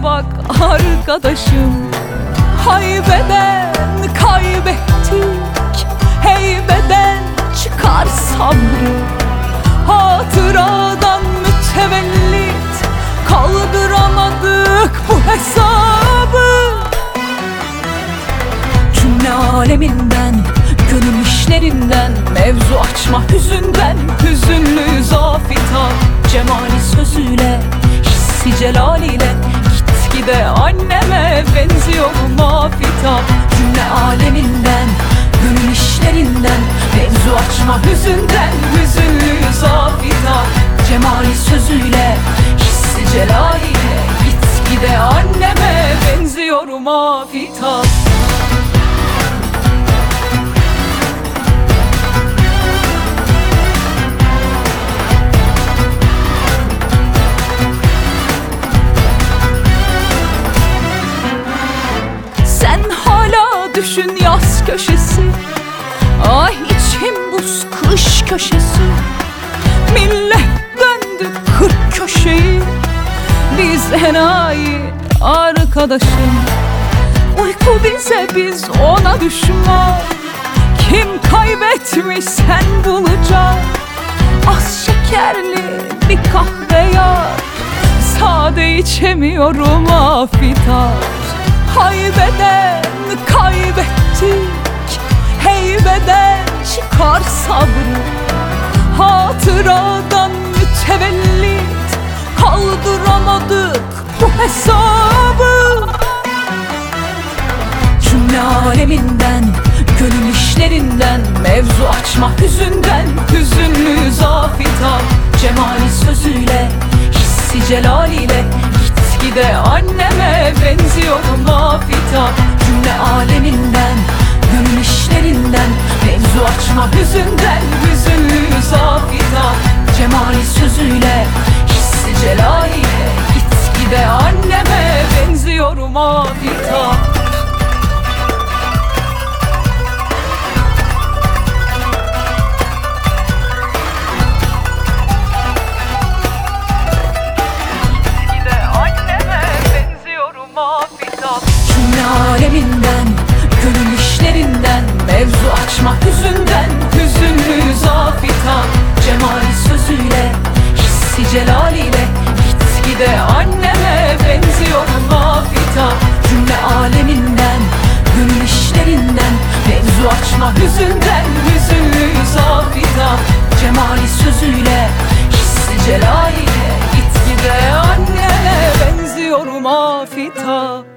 bak arkadaşım. Haybeden kaybettik, heybeden çıkar sabrı. Hatıradan mütevellit kaldıramadık bu hesabı. Cümle aleminden, gönül işlerinden, mevzu açma hüzünden, hüzünlü zafita. Cemali sözüyle, hissi celaliyle, gitgide anneme benziyorum afita. Cümle aleminden, gönül işlerinden, mevzu açma hüzünden, hüzünlü zafita. Cemali sözüyle, hissi celaliyle, gitgide anneme benziyorum afita. Düşün yaz köşesi, ay içim buz kış köşesi. Millet döndü 40 köşeyi, biz enayi arkadaşım. Uyku bize, biz ona düşman. Kim kaybetmiş sen bulacak. Az şekerli bir kahve yar, sade içemiyorum afitar. Haybeden kaybettik, heybeden çıkar sabrı. Hatıradan mütevellit kaldıramadık bu hesabı. Cümle aleminden, gönül işlerinden, mevzu açma hüzünden, hüzünlü zafita. Cemali sözüyle, hissi celaliyle, gitgide anneme benziyorum afita. Cümle aleminden, gönül işlerinden, mevzu açma hüzünden, hüzünlü zafita. Cemali sözüyle, hissi celaliyle, gitgide anneme benziyorum afita. Aleminden, gönül işlerinden, mevzu açma hüzünden, hüzünlü zafita. Cemali sözüyle, hissi celaliyle, gitgide anneme benziyorum afita. Cümle aleminden, gönül işlerinden, mevzu açma hüzünden, hüzünlü zafita. Cemali sözüyle, hissi celaliyle, gitgide anneme benziyorum afita.